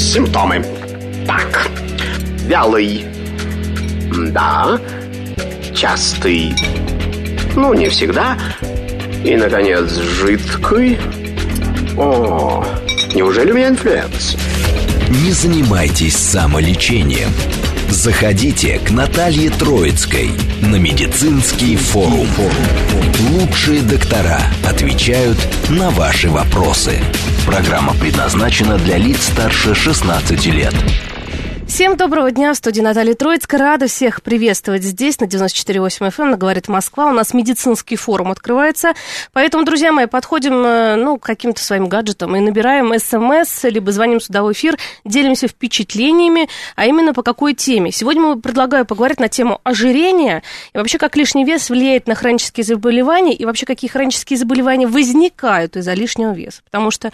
Симптомы. Так, вялый. Да. Частый. Ну, не всегда. И, наконец, жидкий. О, неужели у меня инфлюенс? Не занимайтесь самолечением. Заходите к Наталье Троицкой на медицинский форум. Лучшие доктора отвечают на ваши вопросы. Программа предназначена для лиц старше 16 лет. Всем доброго дня, в студии Наталья Троицкая. Рада всех приветствовать здесь, на 94.8 FM, на «Говорит Москва». У нас медицинский форум открывается. Поэтому, друзья мои, подходим к каким-то своим гаджетам и набираем СМС, либо звоним сюда в эфир, делимся впечатлениями, а именно по какой теме. Сегодня мы предлагаю поговорить на тему ожирения и вообще, как лишний вес влияет на хронические заболевания и вообще, какие хронические заболевания возникают из-за лишнего веса. Потому что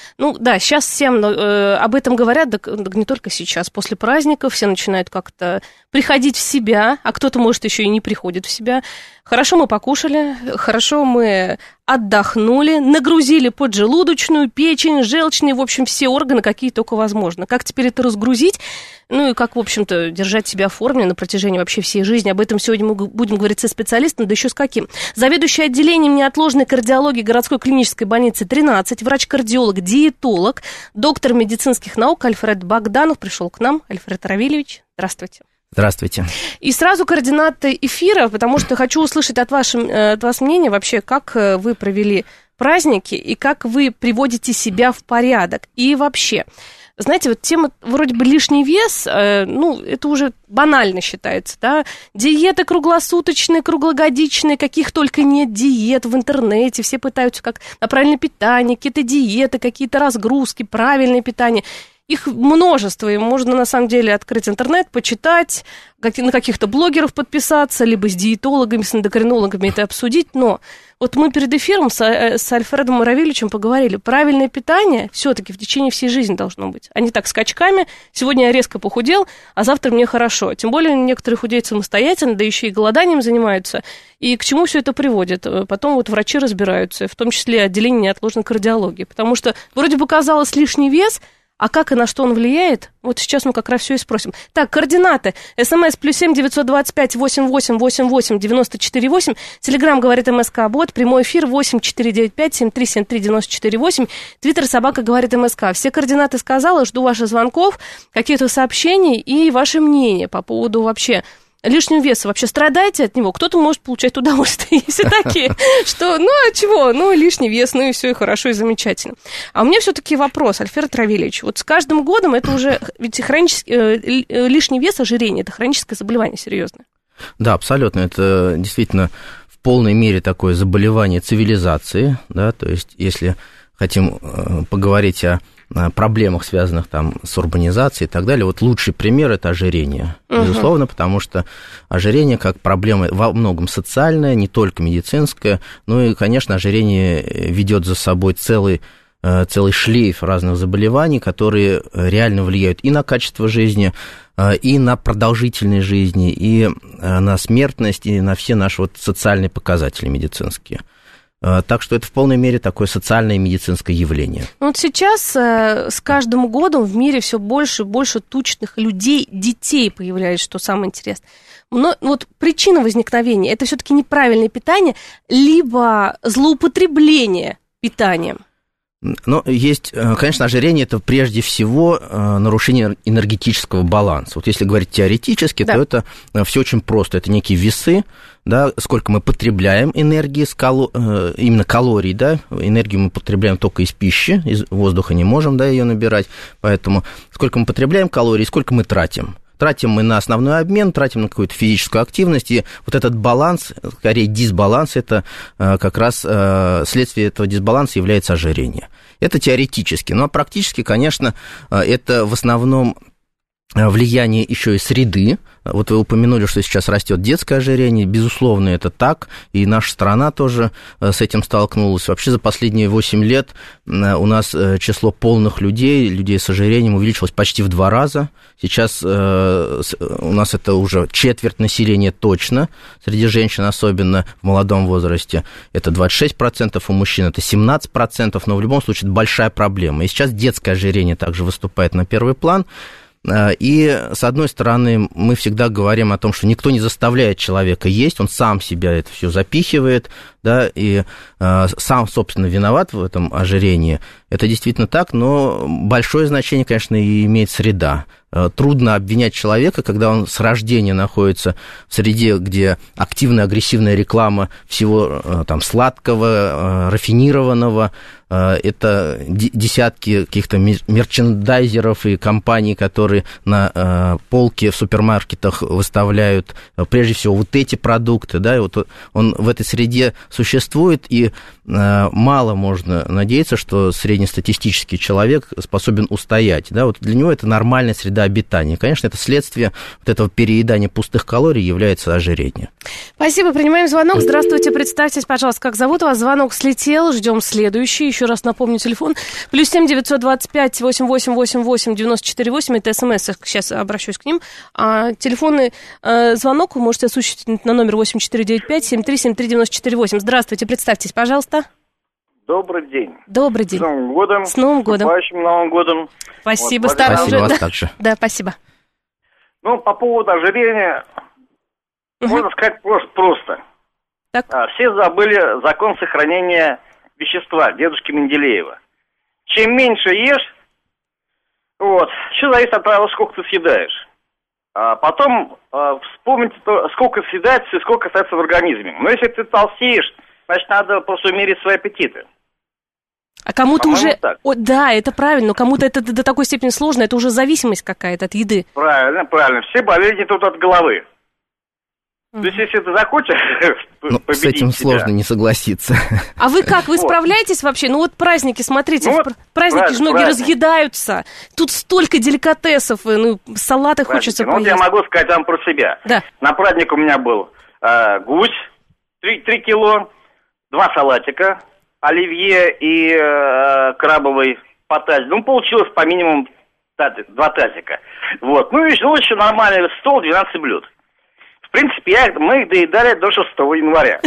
сейчас всем об этом говорят, да не только сейчас, после праздников все начинают как-то приходить в себя, а кто-то, может, еще и не приходит в себя. Хорошо мы покушали, хорошо мы отдохнули, нагрузили поджелудочную, печень, желчные, в общем, все органы, какие только возможно. Как теперь это разгрузить, и как, в общем-то, держать себя в форме на протяжении вообще всей жизни. Об этом сегодня мы будем говорить со специалистом, да еще с каким. Заведующий отделением неотложной кардиологии городской клинической больницы 13, врач-кардиолог, диетолог, доктор медицинских наук Альфред Богданов пришел к нам. Альфред Равильевич, здравствуйте. Здравствуйте. И сразу координаты эфира, потому что хочу услышать от вас мнение вообще, как вы провели праздники и как вы приводите себя в порядок. И вообще, знаете, вот тема вроде бы лишний вес, это уже банально считается, да? Диеты круглосуточные, круглогодичные, каких только нет диет в интернете, все пытаются как на правильное питание, какие-то диеты, какие-то разгрузки, правильное питание. Их множество, и можно, на самом деле, открыть интернет, почитать, на каких-то блогеров подписаться, либо с диетологами, с эндокринологами это обсудить, но вот мы перед эфиром с Альфредом Равильевичем поговорили, правильное питание все-таки в течение всей жизни должно быть, а не так скачками, сегодня я резко похудел, а завтра мне хорошо, тем более некоторые худеют самостоятельно, да еще и голоданием занимаются, и к чему все это приводит, потом вот врачи разбираются, в том числе отделение неотложной кардиологии, потому что вроде бы казалось лишний вес, а как и на что он влияет? Вот сейчас мы как раз все и спросим. Так, координаты. СМС +7 925 88 88 94 8. Телеграм говорит МСК-бот. Прямой эфир 8 495 7373 94 8. Твиттер собака говорит МСК. Все координаты сказала. Жду ваших звонков, какие-то сообщения и ваше мнение по поводу вообще лишнего веса. Вообще страдаете от него? Кто-то может получать удовольствие, если такие, что, лишний вес, и все, и хорошо, и замечательно. А у меня все-таки вопрос, Альфред Равильевич, вот с каждым годом это уже, ведь лишний вес, ожирение, это хроническое заболевание серьезное. Да, абсолютно, это действительно в полной мере такое заболевание цивилизации, да, то есть если хотим поговорить о проблемах, связанных там с урбанизацией и так далее, вот лучший пример – это ожирение, безусловно, потому что ожирение как проблема во многом социальная, не только медицинская, и, конечно, ожирение ведет за собой целый шлейф разных заболеваний, которые реально влияют и на качество жизни, и на продолжительность жизни, и на смертность, и на все наши вот социальные показатели медицинские. Так что это в полной мере такое социальное и медицинское явление. Вот сейчас с каждым годом в мире все больше и больше тучных людей, детей появляется, что самое интересное. Но вот причина возникновения – это все-таки неправильное питание, либо злоупотребление питанием. Но есть, конечно, ожирение – это прежде всего нарушение энергетического баланса. Вот если говорить теоретически, да, то это все очень просто. Это некие весы, да, сколько мы потребляем энергии, именно калорий, да, энергию мы потребляем только из пищи, из воздуха не можем, да, ее набирать, поэтому сколько мы потребляем калорий, сколько мы тратим. Тратим мы на основной обмен, тратим на какую-то физическую активность, и вот этот баланс, скорее дисбаланс, это как раз следствие этого дисбаланса является ожирение. Это теоретически, но практически, конечно, это в основном влияние еще и среды. Вот вы упомянули, что сейчас растет детское ожирение. Безусловно, это так. И наша страна тоже с этим столкнулась. Вообще за последние 8 лет у нас число полных людей с ожирением увеличилось почти в 2 раза. Сейчас у нас это уже четверть населения точно. Среди женщин, особенно в молодом возрасте, это 26%, у мужчин это 17%. Но в любом случае это большая проблема. И сейчас детское ожирение также выступает на первый план. И, с одной стороны, мы всегда говорим о том, что никто не заставляет человека есть, он сам себя это все запихивает, да, и сам, собственно, виноват в этом ожирении. Это действительно так, но большое значение, конечно, и имеет среда. Трудно обвинять человека, когда он с рождения находится в среде, где активная, агрессивная реклама всего там сладкого, рафинированного. Это десятки каких-то мерчендайзеров и компаний, которые на полке в супермаркетах выставляют прежде всего вот эти продукты, да, и вот он в этой среде существует, и мало можно надеяться, что среднестатистический человек способен устоять, да, вот для него это нормальная среда обитания. Конечно, это следствие вот этого переедания пустых калорий является ожирение. Спасибо, принимаем звонок. Здравствуйте, представьтесь, пожалуйста, как зовут вас? Звонок слетел, ждем следующий. Еще раз напомню телефон. +7 925 8888 94 8. Это СМС, сейчас обращусь к ним. А телефонный звонок вы можете осуществить на номер 8495 7373 94 8. Здравствуйте, представьтесь, пожалуйста. Добрый день. Добрый день. С Новым годом. С Новым годом. С наступающим Новым годом. Спасибо, вот, спасибо вас да. также. Да, спасибо. Ну, по поводу ожирения, можно сказать просто. Так. Все забыли закон сохранения вещества дедушки Менделеева. Чем меньше ешь, вот, все зависит от того, сколько ты съедаешь. А потом вспомните, сколько съедается и сколько остается в организме. Но если ты толстеешь, значит, надо просто умерить свои аппетиты. А кому-то уже... Так. Да, это правильно, но кому-то это до такой степени сложно, это уже зависимость какая-то от еды. Правильно. Все болезни тут от головы. То есть, если ты захочешь победить с этим себя... сложно не согласиться. А вы как, вы справляетесь вообще? Ну вот праздники, смотрите, праздники же многие разъедаются. Тут столько деликатесов, салаты хочется поесть. Вот я могу сказать вам про себя. Да. На праздник у меня был гусь, 3 кило, 2 салатика, оливье и крабовый потазик. Ну, получилось по минимуму 2 тазика. Вот. Ну, и еще нормальный стол, 12 блюд. В принципе, мы их доедали до 6 января.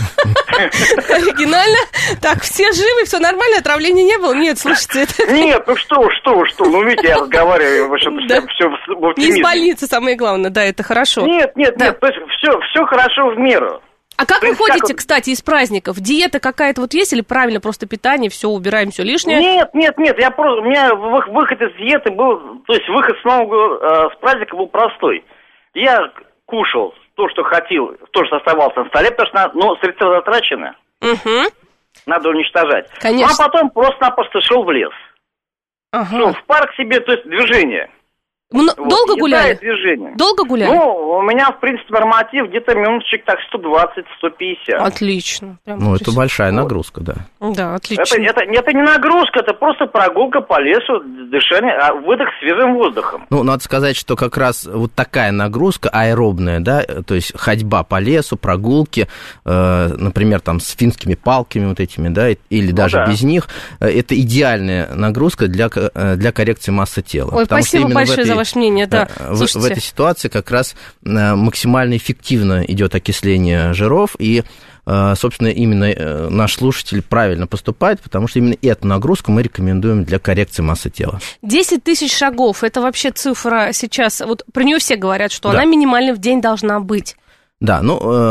Оригинально? Так, все живы, все нормально, отравления не было? Нет, слушайте, это... Нет, ну что, ну видите, я разговариваю, в общем, все в оптимизме. Не из больницы, самое главное, да, это хорошо. Нет, то есть все хорошо в меру. А как вы ходите, кстати, из праздников? Диета какая-то вот есть или правильно просто питание, все, убираем все лишнее? Нет, у меня выход из диеты был, то есть выход с праздника был простой. Я кушал то, что хотел, то, что оставалось на столе, потому что средства затрачены. Угу. Надо уничтожать. Конечно. А потом просто-напросто шел в лес. Ага. Шел в парк себе, то есть движение. Долго гуляли? Движение. Долго гуляли? Ну, у меня, в принципе, норматив где-то минуточек так 120-150. Отлично. Это большая нагрузка, да. Да, отлично. Это не нагрузка, это просто прогулка по лесу, дышание, выдох свежим воздухом. Ну, надо сказать, что как раз вот такая нагрузка аэробная, да, то есть ходьба по лесу, прогулки, например, там с финскими палками вот этими, да, или даже без них, это идеальная нагрузка для коррекции массы тела. Ой, спасибо большое за ваше мнение, да. В этой ситуации как раз максимально эффективно идет окисление жиров, и, собственно, именно наш слушатель правильно поступает, потому что именно эту нагрузку мы рекомендуем для коррекции массы тела. 10 тысяч шагов, это вообще цифра сейчас, вот про нее все говорят, что она минимально в день должна быть. Да,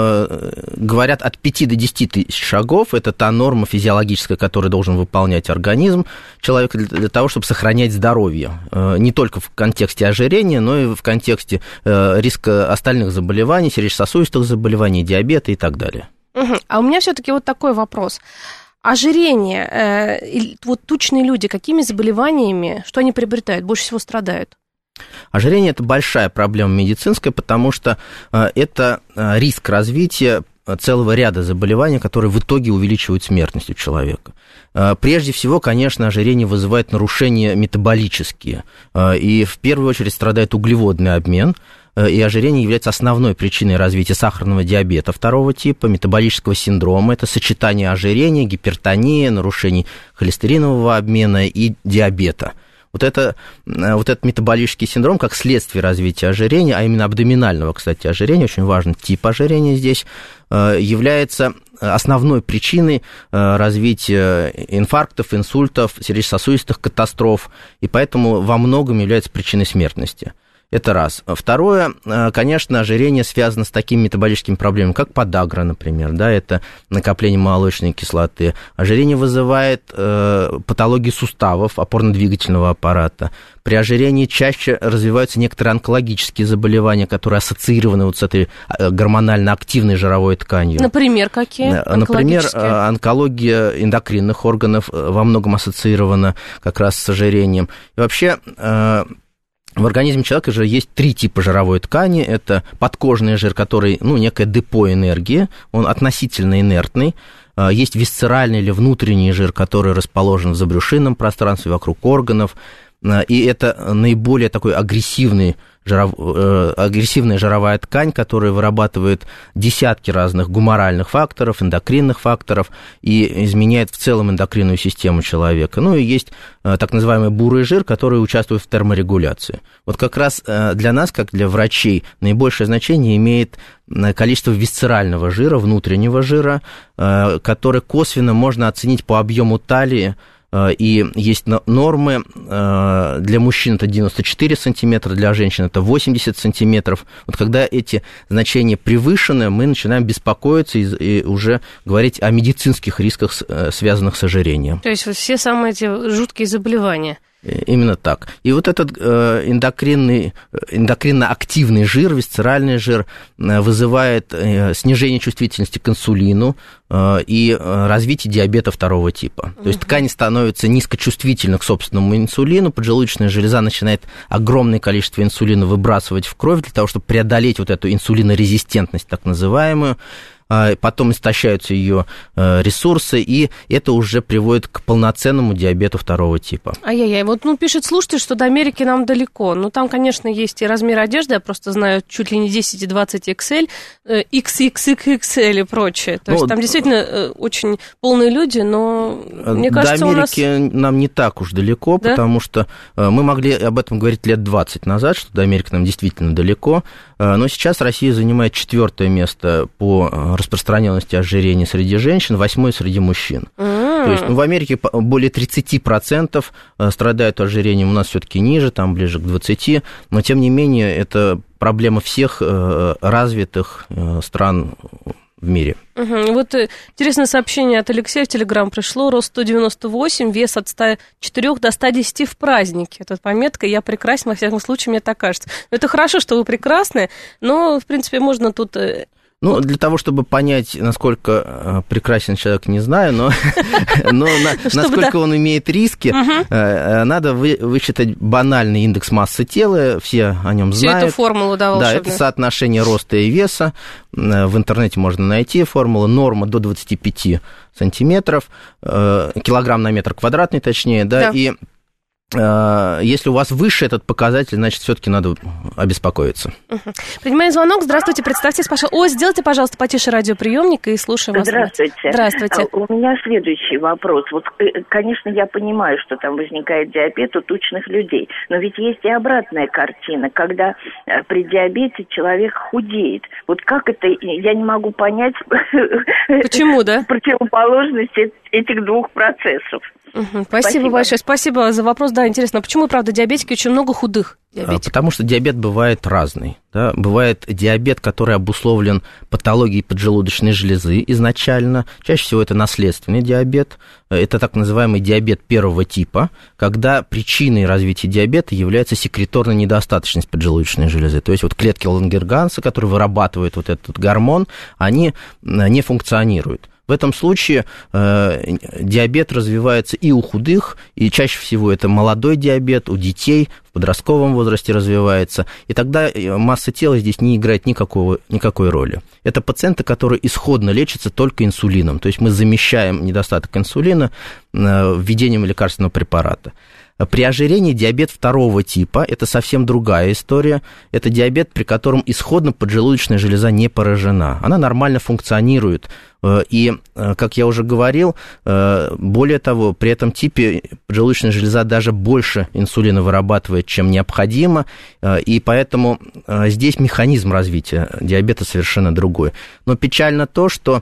говорят, от 5 до 10 тысяч шагов – это та норма физиологическая, которую должен выполнять организм человека для того, чтобы сохранять здоровье. Не только в контексте ожирения, но и в контексте риска остальных заболеваний, сердечно-сосудистых заболеваний, диабета и так далее. Угу. А у меня все-таки вот такой вопрос. Ожирение, вот тучные люди, какими заболеваниями, что они приобретают, больше всего страдают? Ожирение – это большая проблема медицинская, потому что это риск развития целого ряда заболеваний, которые в итоге увеличивают смертность у человека. Прежде всего, конечно, ожирение вызывает нарушения метаболические, и в первую очередь страдает углеводный обмен, и ожирение является основной причиной развития сахарного диабета второго типа, метаболического синдрома. Это сочетание ожирения, гипертонии, нарушений холестеринового обмена и диабета. Вот этот метаболический синдром, как следствие развития ожирения, а именно абдоминального, кстати, ожирения, очень важный тип ожирения здесь, является основной причиной развития инфарктов, инсультов, сердечно-сосудистых катастроф, и поэтому во многом является причиной смертности. Это раз. Второе, конечно, ожирение связано с такими метаболическими проблемами, как подагра, например, да, это накопление молочной кислоты. Ожирение вызывает патологии суставов, опорно-двигательного аппарата. При ожирении чаще развиваются некоторые онкологические заболевания, которые ассоциированы вот с этой гормонально активной жировой тканью. Например, какие? Например, онкология эндокринных органов во многом ассоциирована как раз с ожирением. И вообще... В организме человека же есть 3 типа жировой ткани. Это подкожный жир, который, некое депо энергии, он относительно инертный. Есть висцеральный или внутренний жир, который расположен в забрюшинном пространстве, вокруг органов. И это наиболее такой агрессивная жировая ткань, которая вырабатывает десятки разных гуморальных факторов, эндокринных факторов и изменяет в целом эндокринную систему человека. И есть так называемый бурый жир, который участвует в терморегуляции. Вот как раз для нас, как для врачей, наибольшее значение имеет количество висцерального жира, внутреннего жира, который косвенно можно оценить по объему талии. И есть нормы, для мужчин это 94 сантиметра, для женщин это 80 сантиметров. Вот когда эти значения превышены, мы начинаем беспокоиться и уже говорить о медицинских рисках, связанных с ожирением. То есть вот все самые эти жуткие заболевания. Именно так. И вот этот эндокринно-активный жир, висцеральный жир, вызывает снижение чувствительности к инсулину и развитие диабета второго типа. То есть ткань становится низкочувствительна к собственному инсулину, поджелудочная железа начинает огромное количество инсулина выбрасывать в кровь для того, чтобы преодолеть вот эту инсулинорезистентность, так называемую. Потом истощаются ее ресурсы, и это уже приводит к полноценному диабету второго типа. Ай-яй-яй, вот пишет слушатель, что до Америки нам далеко. Там, конечно, есть и размер одежды, я просто знаю чуть ли не 10 и 20 XL, XXXL и прочее. То есть там действительно очень полные люди, но мне кажется, до Америки нам не так уж далеко, да? Потому что мы могли об этом говорить лет 20 назад, что до Америки нам действительно далеко, но сейчас Россия занимает 4-е место по распространенности ожирения среди женщин, 8-е среди мужчин. То есть в Америке более 30% страдают ожирением, у нас все-таки ниже, там ближе к 20%, но тем не менее это проблема всех развитых стран в мире. Вот интересное сообщение от Алексея в Телеграм пришло. Рост 198, вес от 104 до 110 в празднике. Это пометка «Я прекрасен», во всяком случае, мне так кажется. Это хорошо, что вы прекрасны, но, в принципе, можно тут... для того, чтобы понять, насколько прекрасен человек, не знаю, но насколько он имеет риски, надо высчитать банальный индекс массы тела, все о нем знают. Всю эту формулу, да, волшебную. Да, это соотношение роста и веса. В интернете можно найти формулу. Норма до 25 сантиметров, килограмм на метр квадратный, точнее, да, и... Если у вас выше этот показатель, значит, все-таки надо обеспокоиться. Принимаем звонок. Здравствуйте, представьтесь, пожалуйста. Сделайте, пожалуйста, потише радиоприемник и слушаем вас. Здравствуйте. Здравствуйте. У меня следующий вопрос. Конечно, я понимаю, что там возникает диабет у тучных людей, но ведь есть и обратная картина, когда при диабете человек худеет. Вот как это, я не могу понять. Почему, да? Противоположность этих двух процессов. Спасибо большое. Спасибо за вопрос. Да, интересно, почему, правда, диабетики очень много худых диабетиков? Потому что диабет бывает разный. Да? Бывает диабет, который обусловлен патологией поджелудочной железы изначально. Чаще всего это наследственный диабет. Это так называемый диабет первого типа, когда причиной развития диабета является секреторная недостаточность поджелудочной железы. То есть вот клетки Лангерганса, которые вырабатывают вот этот гормон, они не функционируют. В этом случае диабет развивается и у худых, и чаще всего это молодой диабет, у детей в подростковом возрасте развивается, и тогда масса тела здесь не играет никакой роли. Это пациенты, которые исходно лечатся только инсулином, то есть мы замещаем недостаток инсулина введением лекарственного препарата. При ожирении диабет второго типа – это совсем другая история. Это диабет, при котором исходно поджелудочная железа не поражена. Она нормально функционирует. И, как я уже говорил, более того, при этом типе поджелудочная железа даже больше инсулина вырабатывает, чем необходимо, и поэтому здесь механизм развития диабета совершенно другой. Но печально то, что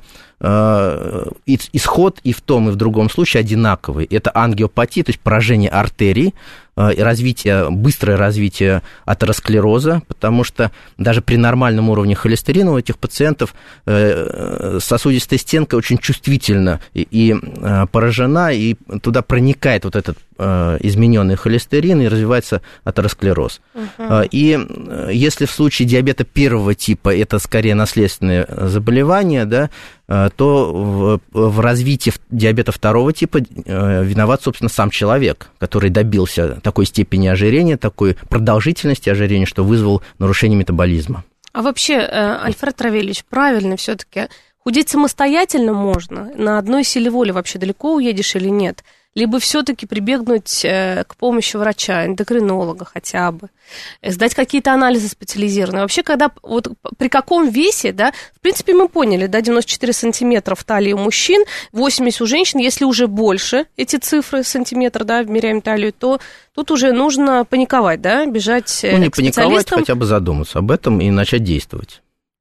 исход и в том, и в другом случае одинаковый. Это ангиопатия, то есть поражение артерий, быстрое развитие атеросклероза, потому что даже при нормальном уровне холестерина у этих пациентов сосудистая стенка очень чувствительна и поражена, и туда проникает вот этот измененный холестерин, и развивается атеросклероз. И если в случае диабета первого типа это скорее наследственное заболевание, да, то в развитии диабета второго типа виноват, собственно, сам человек, который добился такой степени ожирения, такой продолжительности ожирения, что вызвал нарушение метаболизма. А вообще, Альфред Равильевич, правильно все-таки худеть самостоятельно можно? На одной силе воли вообще далеко уедешь или нет? Либо все-таки прибегнуть к помощи врача, эндокринолога хотя бы, сдать какие-то анализы специализированные. Вообще, вот при каком весе, да, в принципе, мы поняли, да, 94 сантиметра в талии у мужчин, 80 у женщин, если уже больше эти цифры сантиметра, да, меряем талию, то тут уже нужно паниковать, да, бежать к специалистам. Не паниковать, хотя бы задуматься об этом и начать действовать.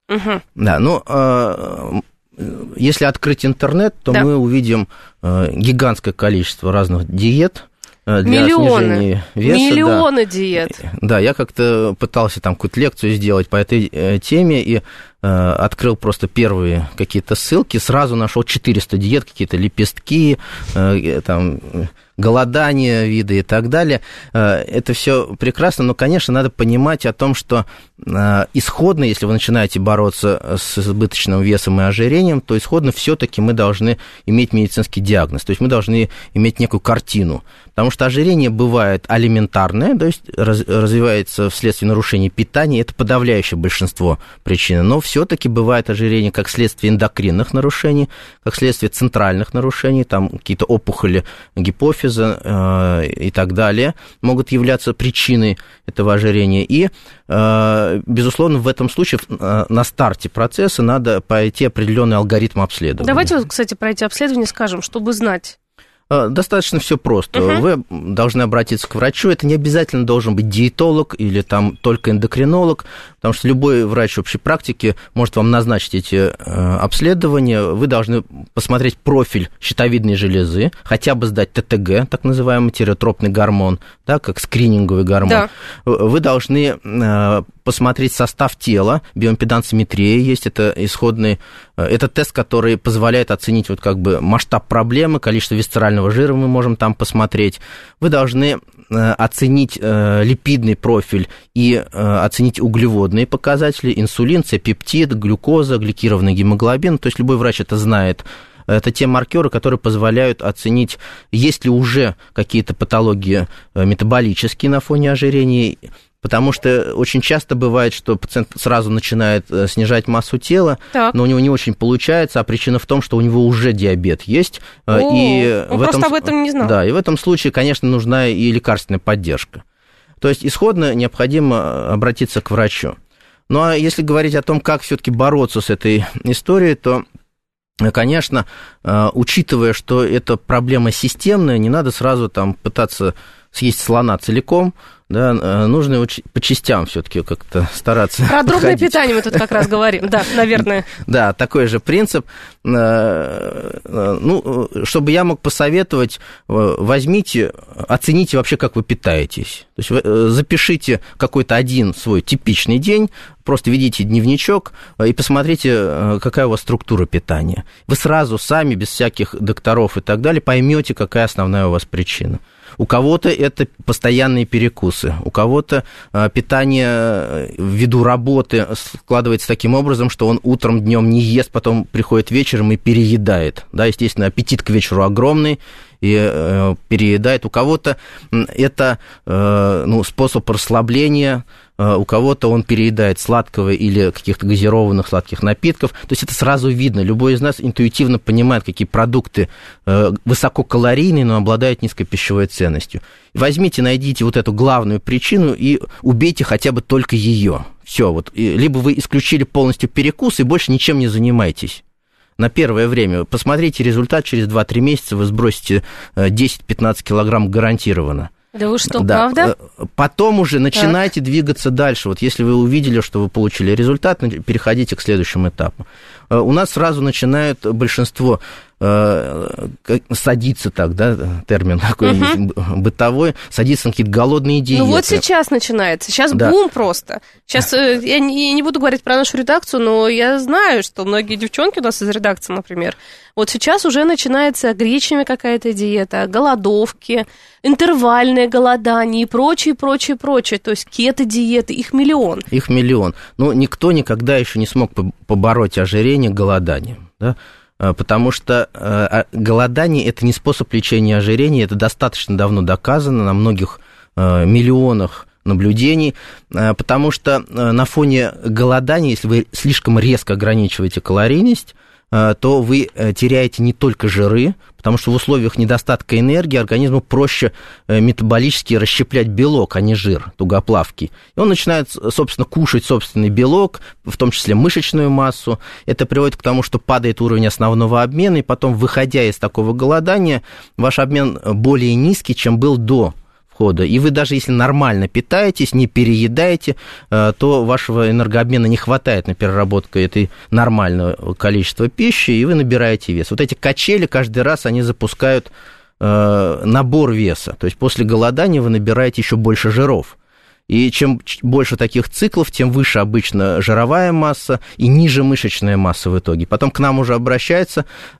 Да, если открыть интернет, то мы увидим гигантское количество разных диет для снижения веса. Миллионы диет. Да, я как-то пытался там какую-то лекцию сделать по этой теме и открыл просто первые какие-то ссылки, сразу нашел 400 диет, какие-то лепестки, там, голодание виды и так далее. Это все прекрасно, но, конечно, надо понимать о том, что исходно, если вы начинаете бороться с избыточным весом и ожирением, то исходно все-таки мы должны иметь медицинский диагноз, то есть мы должны иметь некую картину, потому что ожирение бывает алиментарное, то есть развивается вследствие нарушения питания, это подавляющее большинство причин, но все-таки бывает ожирение как следствие эндокринных нарушений, как следствие центральных нарушений, там какие-то опухоли гипофиза и так далее могут являться причиной этого ожирения. И, безусловно, в этом случае на старте процесса надо пройти определенный алгоритм обследования. Давайте, кстати, про эти обследования скажем, чтобы знать. Достаточно все просто. Вы должны обратиться к врачу. Это не обязательно должен быть диетолог или там только эндокринолог, потому что любой врач общей практики может вам назначить эти обследования. Вы должны посмотреть профиль щитовидной железы, хотя бы сдать ТТГ, так называемый тиреотропный гормон, да, как скрининговый гормон. Да. Вы должны посмотреть состав тела, биоимпедансометрия есть, это исходный, это тест, который позволяет оценить вот как бы масштаб проблемы, количество висцерального жира мы можем там посмотреть. Вы должны оценить липидный профиль и оценить углеводные показатели, инсулин, С-пептид, глюкоза, гликированный гемоглобин, то есть любой врач это знает. Это те маркеры, которые позволяют оценить, есть ли уже какие-то патологии метаболические на фоне ожирения, потому что очень часто бывает, что пациент сразу начинает снижать массу тела, но у него не очень получается, а причина в том, что у него уже диабет есть. И он просто об этом не знал. Да, и в этом случае, конечно, нужна и лекарственная поддержка. То есть исходно необходимо обратиться к врачу. Ну а если говорить о том, как все-таки бороться с этой историей, то, конечно, учитывая, что эта проблема системная, не надо сразу там пытаться съесть слона целиком, да, нужно по частям все-таки как-то стараться. Про дробное питание мы тут как раз говорим, да, наверное. Да, такой же принцип. Ну, чтобы я мог посоветовать, возьмите, оцените вообще, как вы питаетесь. То есть запишите какой-то один свой типичный день, просто ведите дневничок и посмотрите, какая у вас структура питания. Вы сразу сами, без всяких докторов и так далее, поймете, какая основная у вас причина. У кого-то это постоянные перекусы, у кого-то питание ввиду работы складывается таким образом, что он утром, днем не ест, потом приходит вечером и переедает. Да, естественно, аппетит к вечеру огромный, и переедает. У кого-то это способ расслабления, у кого-то он переедает сладкого или каких-то газированных сладких напитков. То есть это сразу видно. Любой из нас интуитивно понимает, какие продукты высококалорийные, но обладают низкой пищевой ценностью. Возьмите, найдите вот эту главную причину и убейте хотя бы только ее. Все, вот. Либо вы исключили полностью перекус и больше ничем не занимаетесь. На первое время. Посмотрите результат, через 2-3 месяца вы сбросите 10-15 килограмм гарантированно. Да вы что, да. Правда? Потом уже начинайте двигаться дальше. Вот если вы увидели, что вы получили результат, переходите к следующему этапу. У нас сразу начинают большинство садиться, так, да, термин такой бытовой, садиться на какие-то голодные диеты. Ну вот сейчас начинается, сейчас бум просто. Сейчас я не буду говорить про нашу редакцию, но я знаю, что многие девчонки у нас из редакции, например, вот сейчас уже начинается гречневая какая-то диета, голодовки, интервальное голодание и прочее. То есть кето-диеты, их миллион. Их миллион. Но никто никогда еще не смог побороть ожирение голоданием, да? Потому что голодание – это не способ лечения ожирения, это достаточно давно доказано на многих миллионах наблюдений, потому что на фоне голодания, если вы слишком резко ограничиваете калорийность, то вы теряете не только жиры, потому что в условиях недостатка энергии организму проще метаболически расщеплять белок, а не жир, тугоплавкий. И он начинает, собственно, кушать собственный белок, в том числе мышечную массу. Это приводит к тому, что падает уровень основного обмена, и потом, выходя из такого голодания, ваш обмен более низкий, чем был до входа. И вы даже если нормально питаетесь, не переедаете, то вашего энергообмена не хватает на переработку этой нормального количества пищи, и вы набираете вес. Вот эти качели каждый раз, они запускают набор веса. То есть после голодания вы набираете еще больше жиров. И чем больше таких циклов, тем выше обычно жировая масса и ниже мышечная масса в итоге. Потом к нам уже обращается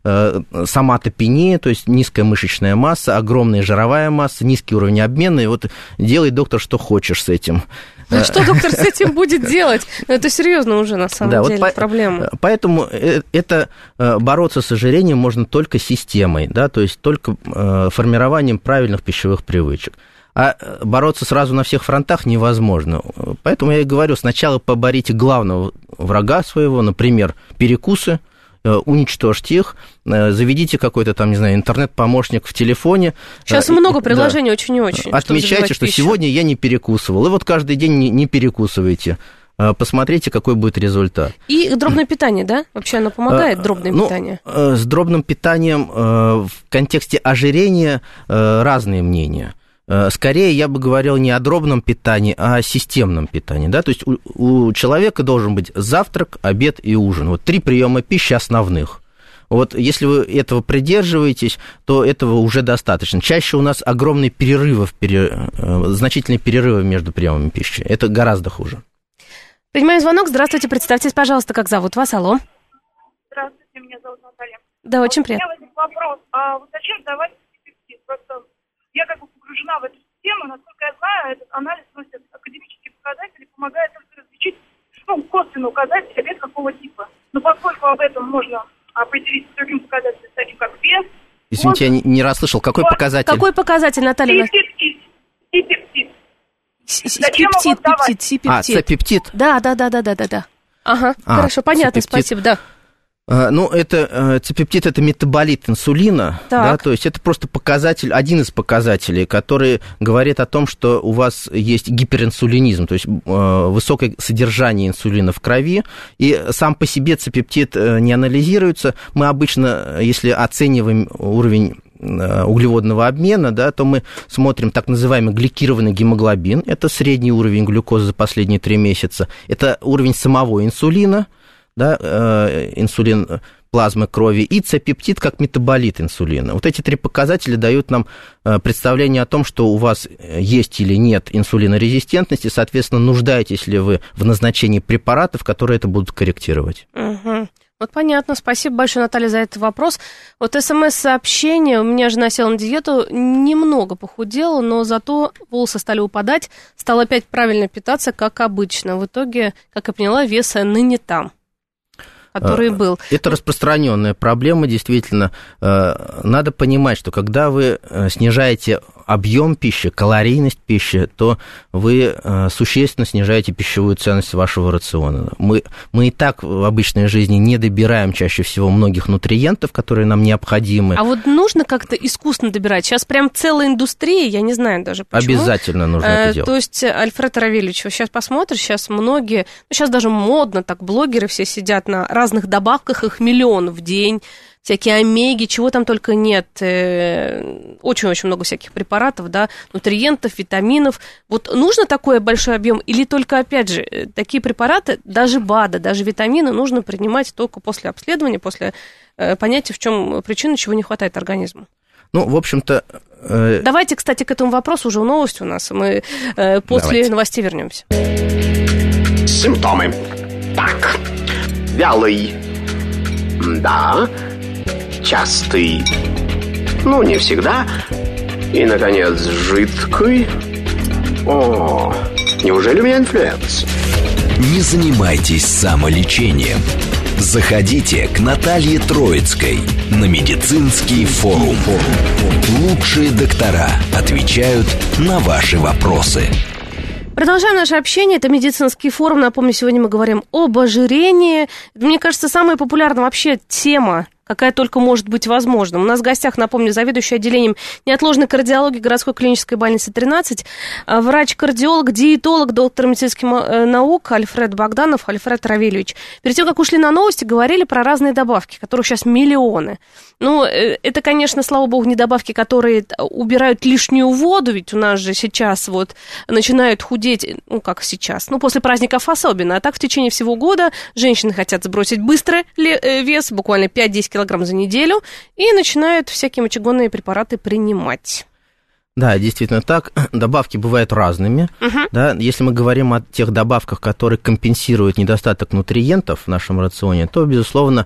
соматопения, то есть низкая мышечная масса, огромная жировая масса, низкий уровень обмена. И вот делай, доктор, что хочешь с этим. А что доктор с этим будет делать? Это серьезно уже, на самом деле, вот проблема. Поэтому это бороться с ожирением можно только системой, да, то есть только формированием правильных пищевых привычек. А бороться сразу на всех фронтах невозможно. Поэтому я и говорю, сначала поборите главного врага своего, например, перекусы, уничтожьте их, заведите какой-то там, не знаю, интернет-помощник в телефоне. Сейчас много приложений, очень и очень. Отмечайте, что сегодня я не перекусывал. И вот каждый день не перекусывайте. Посмотрите, какой будет результат. И дробное питание, да? Вообще оно помогает, дробное питание? С дробным питанием в контексте ожирения разные мнения. Скорее, я бы говорил не о дробном питании, а о системном питании. Да? То есть у человека должен быть завтрак, обед и ужин. Вот 3 приема пищи основных. Вот если вы этого придерживаетесь, то этого уже достаточно. Чаще у нас огромные перерывы, значительные перерывы между приемами пищи. Это гораздо хуже. Принимаем звонок. Здравствуйте, представьтесь, пожалуйста, как зовут вас? Алло. Здравствуйте, меня зовут Наталья. Да, очень приятно. У меня возник вопрос. А вот зачем давать пептид? Просто я как бы погружена в эту систему. Насколько я знаю, этот анализ носит академические показатели, помогает только различить, косвенно указать диабет какого типа. Но поскольку об этом можно определить с другим показателем, таким как вес. Извините, я не расслышал. Какой показатель? Какой показатель, Наталья? И пептид. Пептид. А, С-пептид? Да. Ага, хорошо, понятно, спасибо, да. С-пептид – это метаболит инсулина, да, то есть это просто показатель, один из показателей, который говорит о том, что у вас есть гиперинсулинизм, то есть высокое содержание инсулина в крови, и сам по себе С-пептид не анализируется. Мы обычно, если оцениваем уровень углеводного обмена, да, то мы смотрим так называемый гликированный гемоглобин, это средний уровень глюкозы за последние 3 месяца, это уровень самого инсулина, да, инсулин плазмы крови, и С-пептид как метаболит инсулина. Вот эти 3 показателя дают нам представление о том, что у вас есть или нет инсулинорезистентности, соответственно, нуждаетесь ли вы в назначении препаратов, которые это будут корректировать. Угу. Вот понятно. Спасибо большое, Наталья, за этот вопрос. Вот СМС-сообщение. У меня жена села на диету, немного похудела, но зато волосы стали упадать, стала опять правильно питаться, как обычно. В итоге, как я поняла, веса ныне там, который был. Это распространенная проблема, действительно. Надо понимать, что когда вы снижаете объем пищи, калорийность пищи, то вы существенно снижаете пищевую ценность вашего рациона. Мы и так в обычной жизни не добираем чаще всего многих нутриентов, которые нам необходимы. А вот нужно как-то искусственно добирать? Сейчас прям целая индустрия, я не знаю даже почему. Обязательно нужно это делать. То есть, Альфред Равильевич, сейчас посмотришь, сейчас многие, сейчас даже модно, так блогеры все сидят на разных добавках, их миллион в день, всякие омеги, чего там только нет, очень-очень много всяких препаратов, да, нутриентов, витаминов. Вот нужно такой большой объем или только, опять же, такие препараты, даже БАДы, даже витамины нужно принимать только после обследования, после понятия, в чем причина, чего не хватает организму? Ну, в общем-то... Давайте, кстати, к этому вопросу, уже новость у нас, мы после новостей вернемся. Симптомы. Так, вялый, да, частый, ну, не всегда, и, наконец, жидкий. О, неужели у меня инфлюенс? Не занимайтесь самолечением. Заходите к Наталье Троицкой на медицинский форум. Лучшие доктора отвечают на ваши вопросы. Продолжаем наше общение. Это медицинский форум. Напомню, сегодня мы говорим об ожирении. Мне кажется, самая популярная вообще тема, какая только может быть возможна. У нас в гостях, напомню, заведующий отделением неотложной кардиологии городской клинической больницы 13, врач-кардиолог, диетолог, доктор медицинских наук Альфред Богданов, Альфред Равильевич. Перед тем, как ушли на новости, говорили про разные добавки, которых сейчас миллионы. Ну, это, конечно, слава богу, не добавки, которые убирают лишнюю воду, ведь у нас же сейчас вот начинают худеть, ну, как сейчас, ну, после праздников особенно, а так в течение всего года женщины хотят сбросить быстро вес, буквально 5-10 килограмм за неделю, и начинают всякие мочегонные препараты принимать. Да, действительно так. Добавки бывают разными. Да? Если мы говорим о тех добавках, которые компенсируют недостаток нутриентов в нашем рационе, то, безусловно,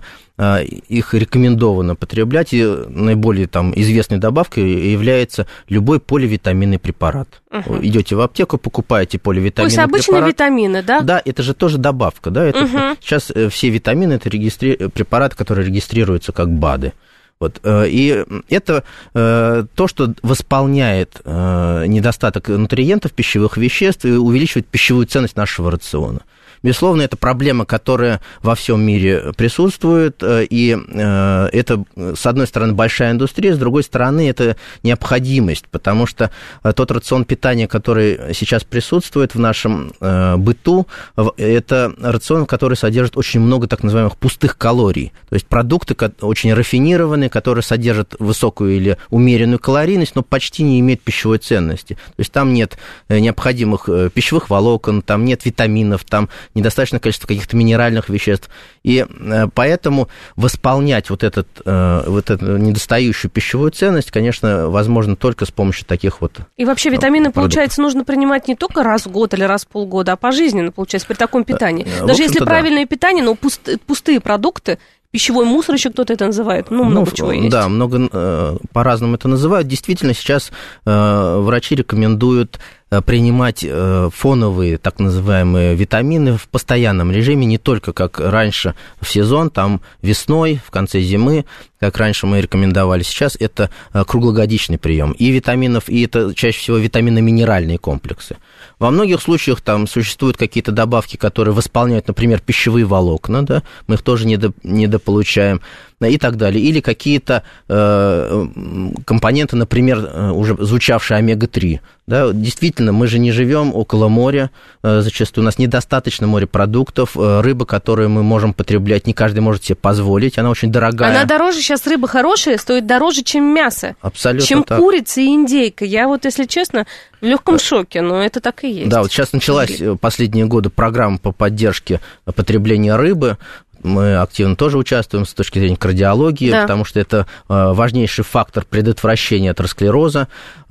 их рекомендовано потреблять. И наиболее там известной добавкой является любой поливитаминный препарат. Идете в аптеку, покупаете поливитаминный препарат. То есть обычные витамины, да? Да, это же тоже добавка. Да? Это, сейчас все витамины – это препараты, которые регистрируются как БАДы. Вот. И это то, что восполняет недостаток нутриентов, пищевых веществ и увеличивает пищевую ценность нашего рациона. Безусловно, это проблема, которая во всем мире присутствует, и это, с одной стороны, большая индустрия, с другой стороны, это необходимость, потому что тот рацион питания, который сейчас присутствует в нашем быту, это рацион, который содержит очень много так называемых пустых калорий, то есть продукты очень рафинированные, которые содержат высокую или умеренную калорийность, но почти не имеют пищевой ценности. То есть там нет необходимых пищевых волокон, там нет витаминов, там недостаточное количество каких-то минеральных веществ. И поэтому восполнять вот эту недостающую пищевую ценность, конечно, возможно только с помощью таких вот И вообще витамины, получается, нужно принимать не только раз в год или раз в полгода, а пожизненно, получается, при таком питании. Даже если правильное питание, но пустые продукты, пищевой мусор еще кто-то это называет, много чего есть. Да, много по-разному это называют. Действительно, сейчас врачи рекомендуют принимать фоновые, так называемые, витамины в постоянном режиме, не только как раньше в сезон, там весной, в конце зимы, как раньше мы рекомендовали. Сейчас это круглогодичный прием и витаминов, и это чаще всего витаминно-минеральные комплексы. Во многих случаях там существуют какие-то добавки, которые восполняют, например, пищевые волокна, да, мы их тоже недополучаем, и так далее. Или какие-то компоненты, например, уже звучавшие омега-3. Да, действительно, мы же не живем около моря, зачастую у нас недостаточно морепродуктов, рыба, которую мы можем потреблять, не каждый может себе позволить, она очень дорогая. Она дороже, сейчас рыба хорошая, стоит дороже, чем мясо. Абсолютно чем так. Курица и индейка. Я вот, если честно, в легком шоке, но это так и есть. Да, вот сейчас началась последние годы программа по поддержке потребления рыбы. Мы активно тоже участвуем с точки зрения кардиологии, да. Потому что это важнейший фактор предотвращения атеросклероза.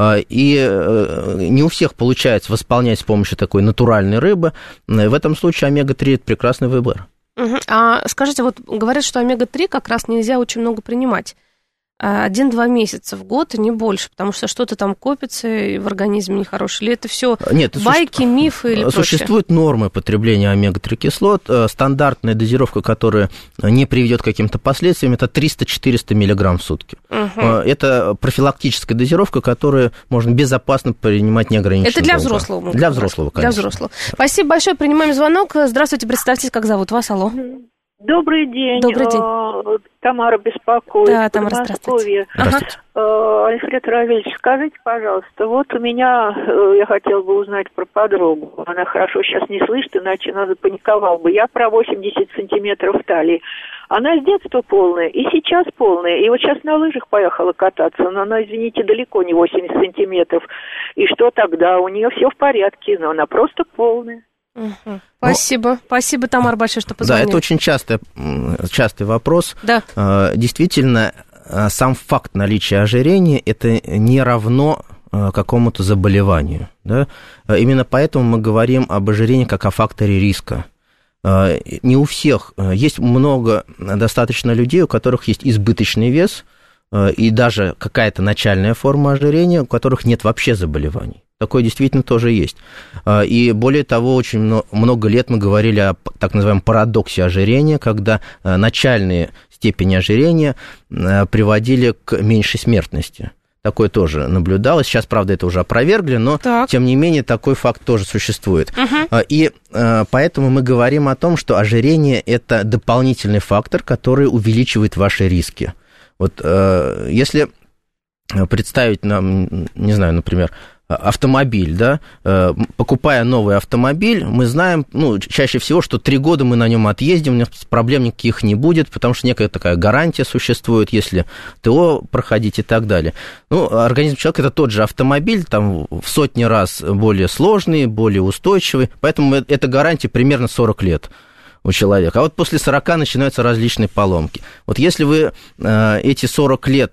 И не у всех получается восполнять с помощью такой натуральной рыбы. В этом случае омега-3 – это прекрасный выбор. А скажите, вот говорят, что омега-3 как раз нельзя очень много принимать. 1-2 месяца в год, и не больше, потому что что-то там копится и в организме нехорошее. Или это все байки, мифы или прочее? Существуют нормы потребления омега-3 кислот. Стандартная дозировка, которая не приведет к каким-то последствиям, это 300-400 мг в сутки. Это профилактическая дозировка, которую можно безопасно принимать неограниченно. Это для взрослого? Для взрослого, конечно. Для взрослого. Спасибо большое. Принимаем звонок. Здравствуйте, представьтесь, как зовут вас? Алло. Добрый день. Добрый день. Тамара беспокоит. Да, Тамара, здравствуйте. Здравствуйте. Альфред Равильевич, скажите, пожалуйста, вот у меня, я хотела бы узнать про подругу. Она хорошо сейчас не слышит, иначе надо паниковал бы. Я про 80 сантиметров талии. Она с детства полная, и сейчас полная. И вот сейчас на лыжах поехала кататься, но она, извините, далеко не 80 сантиметров. И что тогда? У нее все в порядке, но она просто полная. Спасибо. Спасибо, Тамара, большое, что позвонили. Да, это очень частый вопрос. Да. Действительно, сам факт наличия ожирения – это не равно какому-то заболеванию. Да? Именно поэтому мы говорим об ожирении как о факторе риска. Не у всех. Есть много достаточно людей, у которых есть избыточный вес и даже какая-то начальная форма ожирения, у которых нет вообще заболеваний. Такое действительно тоже есть. И более того, очень много лет мы говорили о так называемом парадоксе ожирения, когда начальные степени ожирения приводили к меньшей смертности. Такое тоже наблюдалось. Сейчас, правда, это уже опровергли, но, тем не менее, такой факт тоже существует. И поэтому мы говорим о том, что ожирение – это дополнительный фактор, который увеличивает ваши риски. Вот если представить нам, не знаю, например, автомобиль, да, покупая новый автомобиль, мы знаем, чаще всего, что 3 года мы на нем отъездим, у нас проблем никаких не будет, потому что некая такая гарантия существует, если ТО проходить и так далее. Организм человека – это тот же автомобиль, там в сотни раз более сложный, более устойчивый, поэтому эта гарантия примерно 40 лет у человека. А вот после 40 начинаются различные поломки. Вот если вы эти 40 лет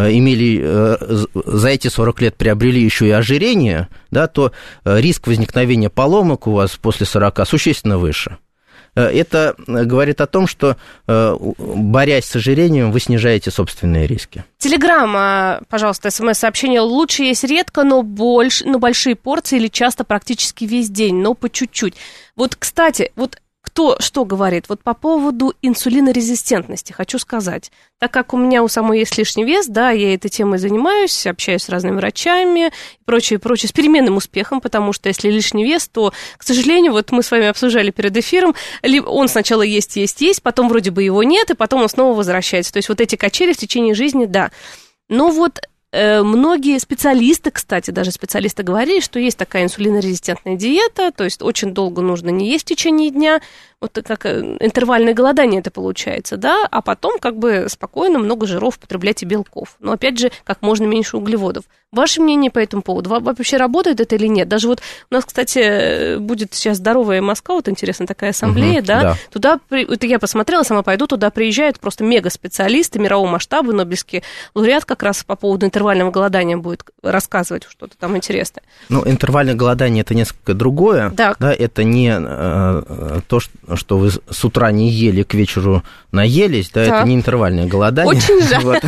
за эти 40 лет приобрели еще и ожирение, да, то риск возникновения поломок у вас после 40 существенно выше. Это говорит о том, что, борясь с ожирением, вы снижаете собственные риски. Телеграм, пожалуйста, смс-сообщение. Лучше есть редко, но большие порции или часто практически весь день, но по чуть-чуть. Вот, кстати, кто что говорит? Вот по поводу инсулинорезистентности хочу сказать. Так как у меня у самой есть лишний вес, да, я этой темой занимаюсь, общаюсь с разными врачами и прочее, с переменным успехом, потому что если лишний вес, то, к сожалению, вот мы с вами обсуждали перед эфиром, он сначала есть, потом вроде бы его нет, и потом он снова возвращается. То есть вот эти качели в течение жизни, да. Но вот многие специалисты, кстати, даже специалисты говорили, что есть такая инсулинорезистентная диета, то есть очень долго нужно не есть в течение дня, вот как интервальное голодание это получается, да, а потом как бы спокойно много жиров потреблять и белков. Но опять же, как можно меньше углеводов. Ваше мнение по этому поводу? Вообще работает это или нет? Даже вот у нас, кстати, будет сейчас «Здоровая Москва», вот интересная такая ассамблея, да? Туда, это я посмотрела, сама пойду, туда приезжают просто мега-специалисты мирового масштаба, Нобелевский лауреат как раз по поводу интервального голодания будет рассказывать что-то там интересное. Интервальное голодание – это несколько другое, да, это не то, что вы с утра не ели, к вечеру наелись, да, это не интервальное голодание. Очень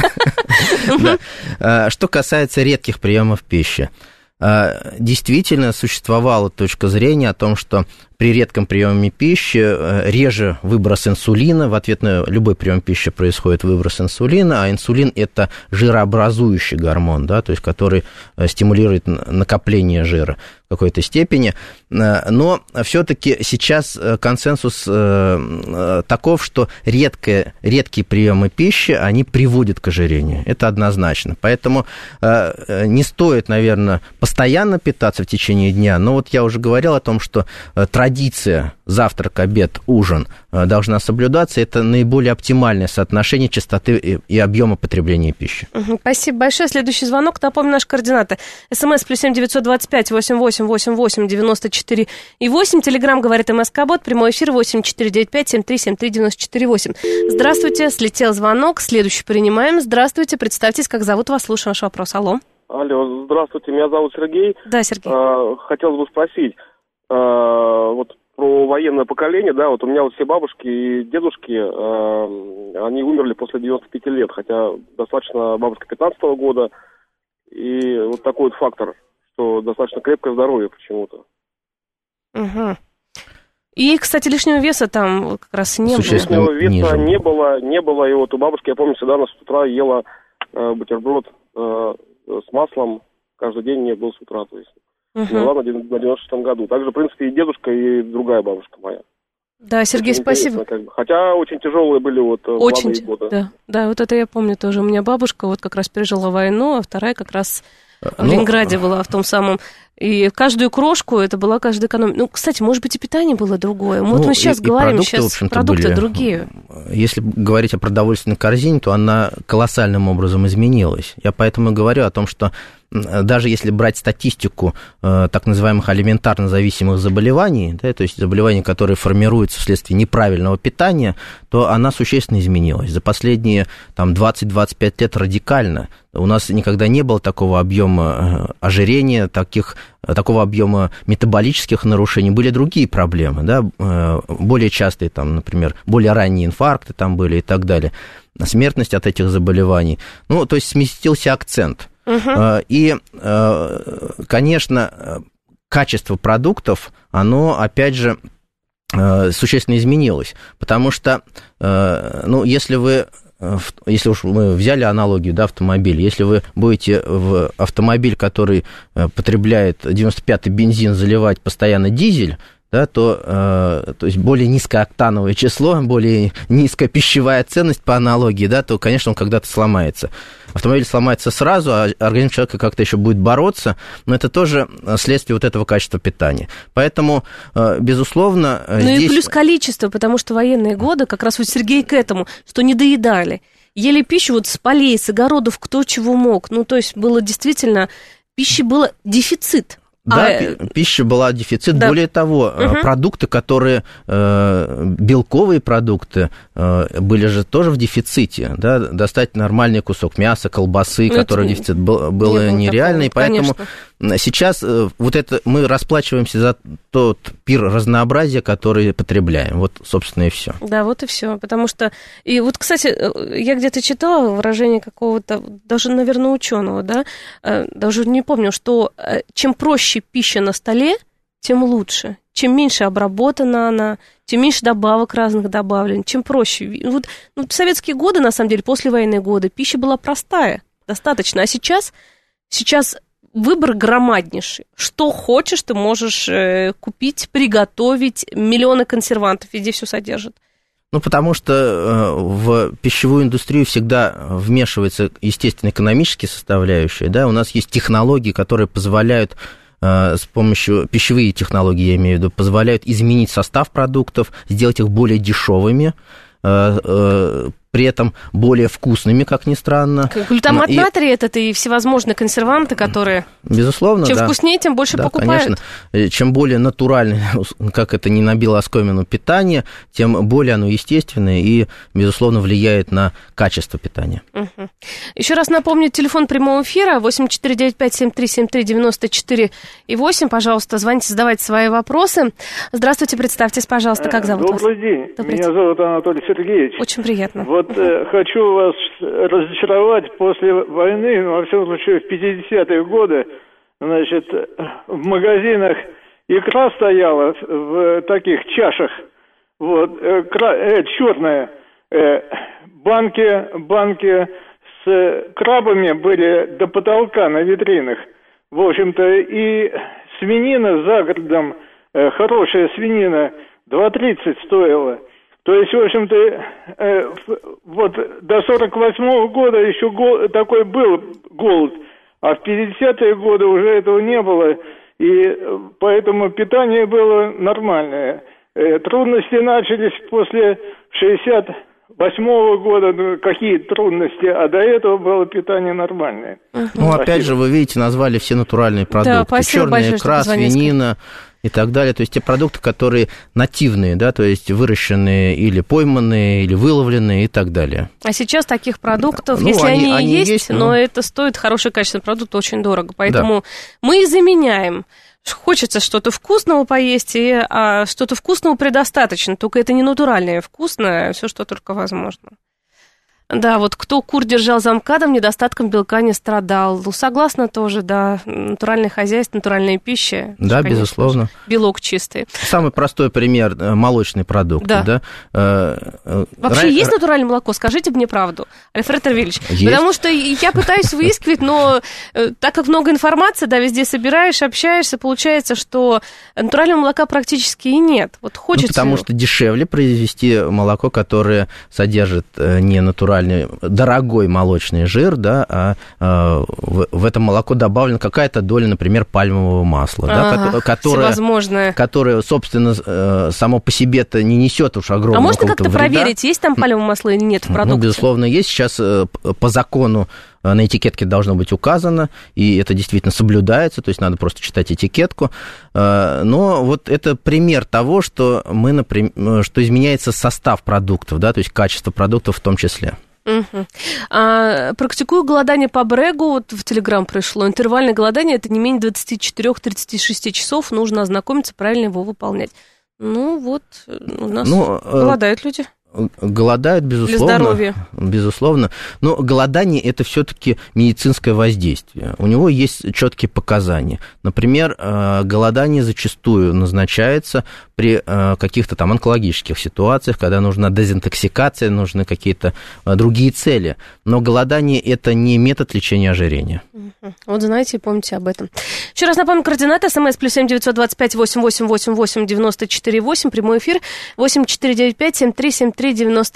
жаль. Что касается редких приемов пищи, действительно существовала точка зрения о том, что при редком приеме пищи реже выброс инсулина, в ответ на любой прием пищи происходит выброс инсулина, а инсулин – это жирообразующий гормон, да, то есть который стимулирует накопление жира в какой-то степени, но все-таки сейчас консенсус таков, что редкие приемы пищи, они приводят к ожирению, это однозначно, поэтому не стоит, наверное, постоянно питаться в течение дня, но вот я уже говорил о том, что традиция завтрак, обед, ужин должна соблюдаться. Это наиболее оптимальное соотношение частоты и объема потребления пищи. Спасибо большое. Следующий звонок. Напомню, наши координаты. СМС +7 925 88 88 94 и 8. Телеграм говорит МСК-бот. Прямой эфир 8495 73 73 94 8. Здравствуйте. Слетел звонок. Следующий принимаем. Здравствуйте. Представьтесь, как зовут вас. Слушаю ваш вопрос. Алло. Алло, здравствуйте. Меня зовут Сергей. Да, Сергей. Хотелось бы спросить. Вот про военное поколение, да, вот у меня вот все бабушки и дедушки, они умерли после 95 лет, хотя достаточно бабушка 15-го года, и вот такой вот фактор, что достаточно крепкое здоровье почему-то. Угу. И, кстати, лишнего веса там как раз не было. Лишнего веса не было, и вот у бабушки, я помню, всегда она с утра ела бутерброд с маслом, каждый день не был с утра, то есть. Умерла на 96-м году. Также, в принципе, и дедушка, и другая бабушка моя. Да, Сергей, очень спасибо. Как бы. Хотя очень тяжелые были вот молодые годы. Да, вот это я помню тоже. У меня бабушка вот как раз пережила войну, а вторая как раз в Ленинграде была, в том самом. И каждую крошку, это была каждая экономия. Ну, кстати, может быть, и питание было другое. Вот мы сейчас говорим, сейчас продукты другие. Если говорить о продовольственной корзине, то она колоссальным образом изменилась. Я поэтому и говорю о том, что даже если брать статистику так называемых алиментарно зависимых заболеваний, да, то есть заболеваний, которые формируются вследствие неправильного питания, то она существенно изменилась. За последние там, 20-25 лет радикально. У нас никогда не было такого объема ожирения, такого объема метаболических нарушений. Были другие проблемы, да, более частые, там, например, более ранние инфаркты там были и так далее. Смертность от этих заболеваний. Ну, то есть сместился акцент. И, конечно, качество продуктов, оно, опять же, существенно изменилось, потому что, ну, если уж мы взяли аналогию, да, автомобиль, если вы будете в автомобиль, который потребляет 95-й бензин, заливать постоянно дизель, да, то есть более низкооктановое число, более низкая пищевая ценность по аналогии, да, то, конечно, он когда-то сломается. Автомобиль сломается сразу, а организм человека как-то еще будет бороться, но это тоже следствие вот этого качества питания. Поэтому, безусловно, здесь... и плюс количество, потому что военные годы, как раз вот Сергей к этому, что не доедали. Ели пищу вот с полей, с огородов, кто чего мог. Ну, то есть было действительно... Пищи был дефицит. Да, пища была дефицит. Да. Более того, продукты, которые, белковые продукты, были же тоже в дефиците. Да? Достать нормальный кусок мяса, колбасы, который дефицит было нереально. И поэтому сейчас вот это мы расплачиваемся за тот пир разнообразия, который потребляем. Вот, собственно, и все. Да, вот и все. Потому что... И вот, кстати, я где-то читала выражение какого-то, даже, наверное, ученого, да, даже не помню, что чем проще пища на столе, тем лучше. Чем меньше обработана она, тем меньше добавок разных добавлен, чем проще. Вот, в советские годы, на самом деле, послевоенные годы, пища была простая, достаточно. А сейчас выбор громаднейший. Что хочешь, ты можешь купить, приготовить. Миллионы консервантов везде все содержат. Ну, потому что в пищевую индустрию всегда вмешивается, естественно, экономические составляющие. Да? У нас есть технологии, которые позволяют с помощью, пищевые технологии, я имею в виду, позволяют изменить состав продуктов, сделать их более дешевыми, при этом более вкусными, как ни странно. Глутамат натрия – это и всевозможные консерванты, которые... Безусловно, чем вкуснее, тем больше покупают. Конечно. Чем более натуральное, как это не набило оскомину, питание, тем более оно естественное и, безусловно, влияет на качество питания. Угу. Еще раз напомню, телефон прямого эфира 8495-7373-94,8. Пожалуйста, звоните, задавайте свои вопросы. Здравствуйте, представьтесь, пожалуйста, как зовут вас? Добрый день. Меня зовут Анатолий Сергеевич. Очень приятно. Вот хочу вас разочаровать. После войны, во всяком случае, в 50-е годы, значит, в магазинах икра стояла в таких чашах, вот, черная, банки с крабами были до потолка на витринах, в общем-то, и свинина за городом, хорошая свинина, 2,30 стоила. То есть, в общем-то, вот до 48-го года еще такой был голод, а в 50-е годы уже этого не было, и поэтому питание было нормальное. Трудности начались после 68-го года, какие трудности, а до этого было питание нормальное. Ну, опять же, вы видите, назвали все натуральные продукты. Да, черная икра, свинина и так далее. То есть те продукты, которые нативные, да, то есть выращенные или пойманные, или выловленные и так далее. А сейчас таких продуктов, если они есть, но это стоит, хорошее качество продукта очень дорого. Поэтому мы заменяем Хочется что-то вкусного поесть, и что-то вкусного предостаточно, только это не натуральное вкусное, все, что только возможно. Да, вот кто кур держал за МКАДом, недостатком белка не страдал. Ну, согласна тоже, да, натуральное хозяйство, натуральная пища. Да, конечно, безусловно. Белок чистый. Самый простой пример – молочный продукт. Да. Вообще есть натуральное молоко? Скажите мне правду, Альфред Равильевич. Есть. Потому что я пытаюсь выискивать, но так как много информации, да, везде собираешь, общаешься, получается, что натурального молока практически и нет. Вот хочется. Потому что дешевле произвести молоко, которое содержит не натуральный, дорогой молочный жир, да, а в это молоко добавлена какая-то доля, например, пальмового масла, да, которое, собственно, само по себе-то не несет уж огромного вреда. А можно как-то проверить, есть там пальмовое масло или нет в продукте? Ну, безусловно, есть. Сейчас по закону на этикетке должно быть указано, и это действительно соблюдается, то есть надо просто читать этикетку. Но вот это пример того, что что изменяется состав продуктов, да, то есть качество продуктов в том числе. Практикую голодание по Брегу, вот в Телеграм пришло. Интервальное голодание – это не менее 24-36 часов, нужно ознакомиться, правильно его выполнять. Ну вот, у нас голодают люди. Голодают, безусловно. Для здоровья. Безусловно. Но голодание – это все-таки медицинское воздействие. У него есть четкие показания. Например, голодание зачастую назначается при каких-то там онкологических ситуациях, когда нужна дезинтоксикация, нужны какие-то другие цели. Но голодание – это не метод лечения ожирения. Вот знаете, помните об этом. Еще раз напомню, координаты. СМС +7 925 8888 94 8. Прямой эфир 8495 7373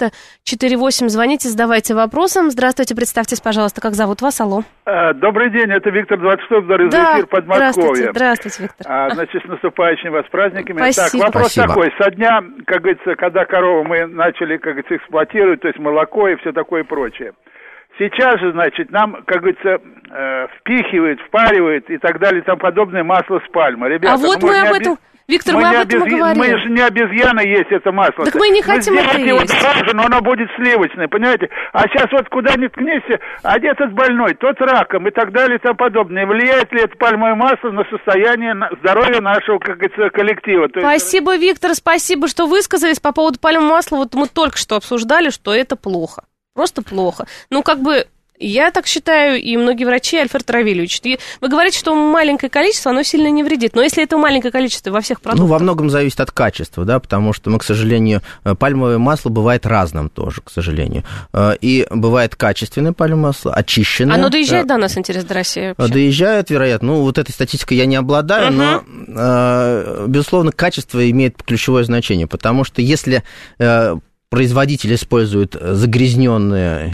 94 8. Звоните, задавайте вопросы. Здравствуйте, представьтесь, пожалуйста, как зовут вас? Алло. Добрый день, это Виктор 26, эфир Подмосковья. Здравствуйте, Виктор. Значит, с наступающими вас праздниками. Спасибо. Так, вопрос Спасибо. такой. Со дня, как говорится, когда корову мы начали, как говорится, эксплуатировать, то есть молоко и все такое прочее. Сейчас же, значит, нам, как говорится, впихивают, впаривают и так далее, и тому подобное масло с пальмы. Ребята, вот мы об этом... Виктор, мы об этом и говорим. Мы же не обезьяны есть это масло. Так мы не хотим это есть. Его сразу, но оно будет сливочное, понимаете? А сейчас вот куда ни ткнешься, этот больной, тот раком и так далее и тому подобное. Влияет ли это пальмовое масло на состояние здоровья нашего, как говорится, коллектива? Спасибо, Виктор, спасибо, что высказались по поводу пальмового масла. Вот мы только что обсуждали, что это плохо. Просто плохо. Ну, как бы... Я так считаю, и многие врачи, Альфред Равильевич. Вы говорите, что маленькое количество, оно сильно не вредит. Но если это маленькое количество во всех продуктах... Ну, во многом зависит от качества, да, потому что мы, к сожалению, пальмовое масло бывает разным тоже, к сожалению. И бывает качественное пальмовое масло, очищенное. Оно доезжает до нас, интересно, до России вообще? Доезжает, вероятно. Ну, вот этой статистикой я не обладаю, но, безусловно, качество имеет ключевое значение, потому что если... производитель использует загрязненное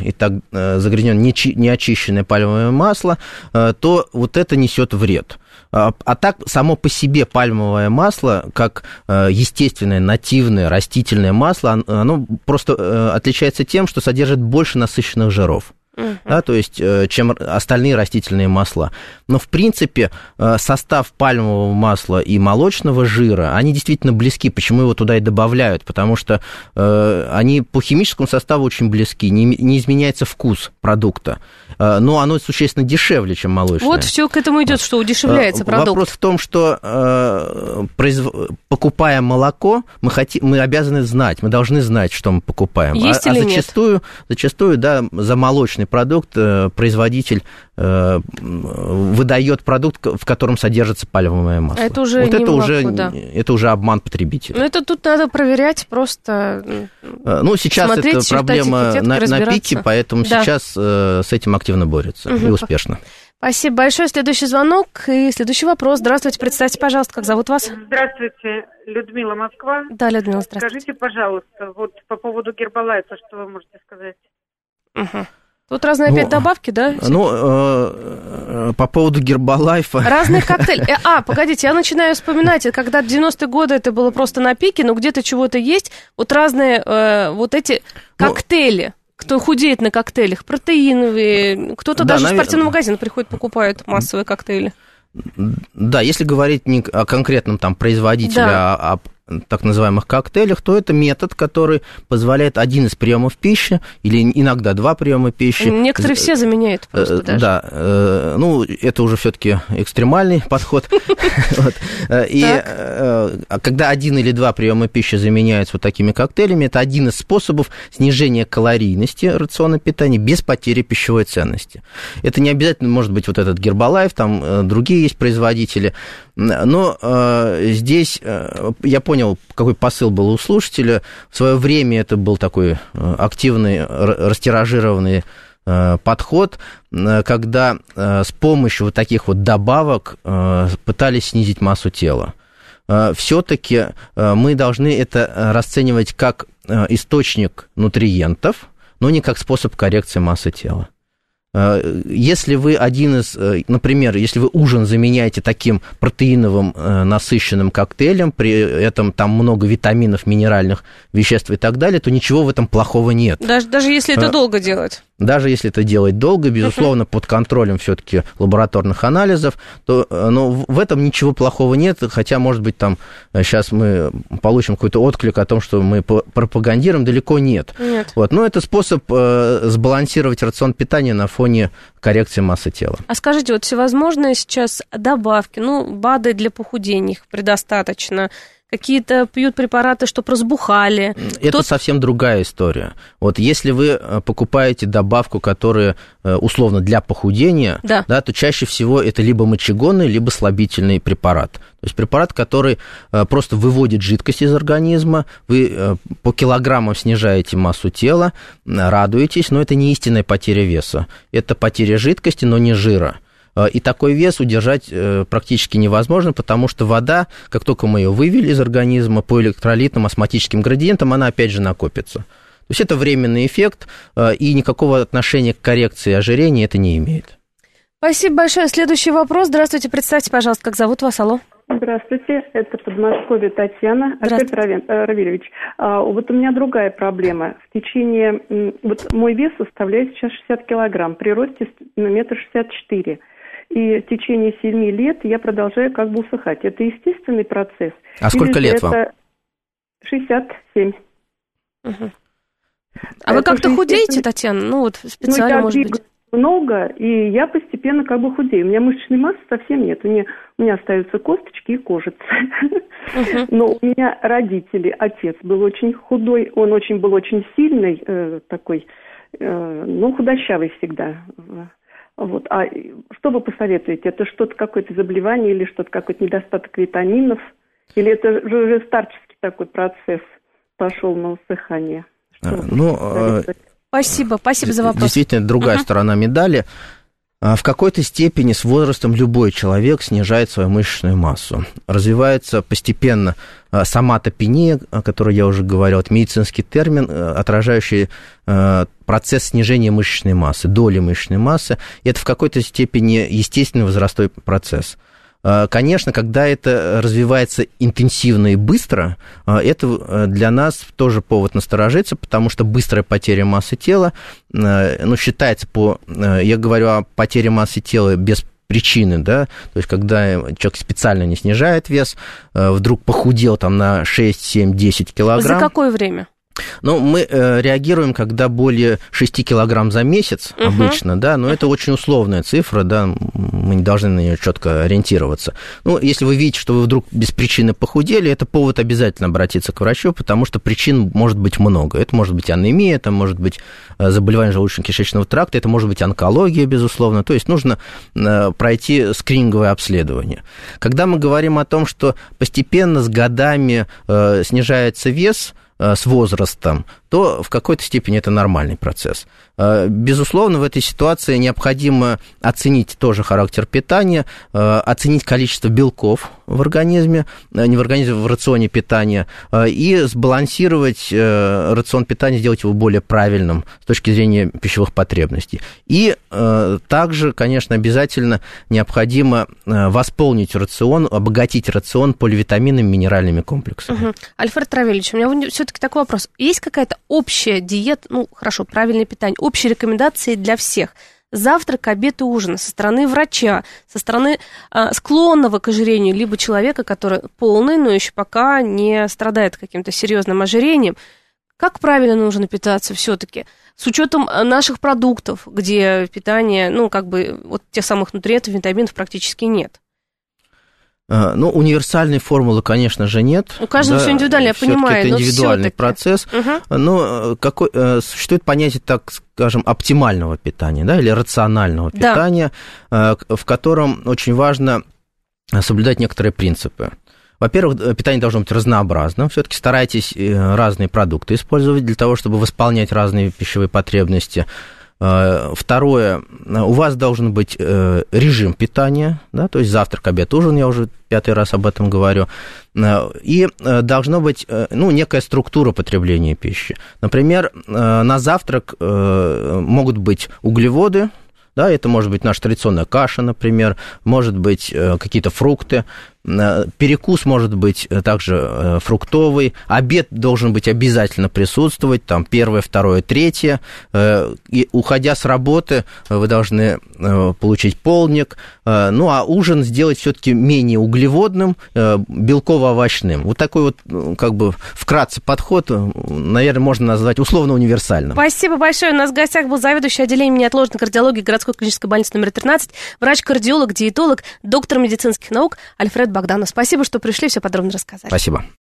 неочищенное пальмовое масло, то вот это несет вред. А так, само по себе пальмовое масло, как естественное, нативное, растительное масло, оно просто отличается тем, что содержит больше насыщенных жиров. Да, то есть, чем остальные растительные масла. Но, в принципе, состав пальмового масла и молочного жира, они действительно близки. Почему его туда и добавляют? Потому что они по химическому составу очень близки. Не изменяется вкус продукта. Но оно существенно дешевле, чем молочное. Вот все к этому идет, что удешевляется продукт. Вопрос в том, что, покупая молоко, мы обязаны знать, мы должны знать, что мы покупаем. Есть или нет? Зачастую, да, за молочный продукт производитель выдает продукт, в котором содержится пальмовое масло. Это уже вот не это молоко, уже, да. Это уже обман потребителя. Ну, это тут надо проверять просто. Ну, сейчас смотреть, эта проблема на пике, поэтому да. Сейчас с этим активно борются и успешно. Спасибо большое. Следующий звонок и следующий вопрос. Здравствуйте, представьте, пожалуйста, как зовут вас? Здравствуйте, Людмила, Москва. Да, Людмила, здравствуйте. Скажите, пожалуйста, вот по поводу Гербалайфа, что вы можете сказать? Тут разные опять добавки, да? Ну, по поводу Гербалайфа... Разные коктейли. Погодите, я начинаю вспоминать, когда в 90-е годы это было просто на пике, но где-то чего-то есть. Вот разные вот эти коктейли. Кто худеет на коктейлях, протеиновые, кто-то даже в спортивный магазин приходит, покупает массовые коктейли. Да, если говорить не о конкретном там производителе, да. так называемых коктейлях, то это метод, который позволяет один из приемов пищи или иногда два приема пищи. Некоторые все заменяют просто даже. Да, ну, это уже все-таки экстремальный подход. И когда один или два приема пищи заменяются вот такими коктейлями, это один из способов снижения калорийности рациона питания без потери пищевой ценности. Это не обязательно может быть вот этот Гербалайф, там другие есть производители, но здесь я понял, какой посыл был у слушателя. В свое время это был такой активный, растиражированный подход, когда с помощью вот таких вот добавок пытались снизить массу тела. Все-таки мы должны это расценивать как источник нутриентов, но не как способ коррекции массы тела. Если вы например, если вы ужин заменяете таким протеиновым насыщенным коктейлем, при этом там много витаминов, минеральных веществ и так далее, то ничего в этом плохого нет. Даже если это долго делать. Даже если это делать долго, безусловно, под контролем все-таки лабораторных анализов, то в этом ничего плохого нет, хотя, может быть, там сейчас мы получим какой-то отклик о том, что мы пропагандируем, далеко нет. Вот. Но это способ сбалансировать рацион питания на фоне коррекции массы тела. А скажите, вот всевозможные сейчас добавки, БАДы для похудения, их предостаточно, какие-то пьют препараты, чтобы разбухали. Это совсем другая история. Вот если вы покупаете добавку, которая условно для похудения, да, то чаще всего это либо мочегонный, либо слабительный препарат. То есть препарат, который просто выводит жидкость из организма, вы по килограммам снижаете массу тела, радуетесь, но это не истинная потеря веса. Это потеря жидкости, но не жира. И такой вес удержать практически невозможно, потому что вода, как только мы ее вывели из организма по электролитным, осмотическим градиентам, она опять же накопится. То есть это временный эффект, и никакого отношения к коррекции ожирения это не имеет. Спасибо большое. Следующий вопрос. Здравствуйте, представьте, пожалуйста, как зовут вас, алло? Здравствуйте, это Подмосковье, Татьяна. Альфред Равильевич, вот у меня другая проблема. Вот мой вес составляет сейчас 60 килограмм, при росте 1,64 м. И в течение 7 лет я продолжаю как бы усыхать. Это естественный процесс. А сколько лет вам? 67. Угу. А вы как-то худеете, Татьяна? Специально, может быть? Много, и я постепенно как бы худею. У меня мышечной массы совсем нет. У меня остаются косточки и кожица. Но у меня родители, отец был очень худой, он был очень сильный, такой, худощавый всегда. Вот. А что вы посоветуете? Это что-то, какое-то заболевание или что-то, какой-то недостаток витаминов? Или это же уже старческий такой процесс пошел на усыхание? Спасибо за вопрос. Действительно, другая сторона медали. В какой-то степени с возрастом любой человек снижает свою мышечную массу. Развивается постепенно соматопения, о которой я уже говорил, это медицинский термин, отражающий процесс снижения мышечной массы, доли мышечной массы. И это в какой-то степени естественный возрастной процесс. Конечно, когда это развивается интенсивно и быстро, это для нас тоже повод насторожиться, потому что быстрая потеря массы тела, считается я говорю о потере массы тела без причины, да, то есть когда человек специально не снижает вес, вдруг похудел там на 6, 7, 10 килограмм. За какое время? Мы реагируем, когда более 6 килограмм за месяц обычно, да, но это очень условная цифра, да, мы не должны на нее четко ориентироваться. Если вы видите, что вы вдруг без причины похудели, это повод обязательно обратиться к врачу, потому что причин может быть много. Это может быть анемия, это может быть заболевание желудочно-кишечного тракта, это может быть онкология, безусловно. То есть нужно пройти скрининговое обследование. Когда мы говорим о том, что постепенно с годами снижается вес, с возрастом, то в какой-то степени это нормальный процесс. Безусловно, в этой ситуации необходимо оценить тоже характер питания, оценить количество белков в организме, в рационе питания, и сбалансировать рацион питания, сделать его более правильным с точки зрения пищевых потребностей. И также, конечно, обязательно необходимо восполнить рацион, обогатить рацион поливитаминными, минеральными комплексами. Альфред Равильевич, у меня все-таки такой вопрос. Есть какая-то общая диета, правильное питание, общие рекомендации для всех? завтрак, обед и ужин со стороны врача, со стороны склонного к ожирению, либо человека, который полный, но еще пока не страдает каким-то серьезным ожирением. Как правильно нужно питаться все-таки? С учетом наших продуктов, где питание, вот тех самых нутриентов, витаминов практически нет. Универсальной формулы, конечно же, нет. У каждого все индивидуально, я понимаю. Это индивидуальный процесс. Но существует понятие, так скажем, оптимального питания, да, или рационального питания, в котором очень важно соблюдать некоторые принципы. Во-первых, питание должно быть разнообразным. Все-таки старайтесь разные продукты использовать для того, чтобы восполнять разные пищевые потребности. Второе, у вас должен быть режим питания, да, то есть завтрак, обед, ужин, я уже 5-й раз об этом говорю, и должна быть, некая структура потребления пищи. Например, на завтрак могут быть углеводы, да, это может быть наша традиционная каша, например, может быть какие-то фрукты, перекус может быть также фруктовый, обед должен быть обязательно присутствовать, там, 1, 2, 3, и уходя с работы вы должны получить полдник, а ужин сделать все-таки менее углеводным, белково-овощным. Вот такой вот, вкратце подход, наверное, можно назвать условно универсальным. Спасибо большое. У нас в гостях был заведующий отделением неотложной кардиологии городской клинической больницы номер 13, врач-кардиолог, диетолог, доктор медицинских наук Альфред Богданов. Спасибо, что пришли, все подробно рассказали. Спасибо.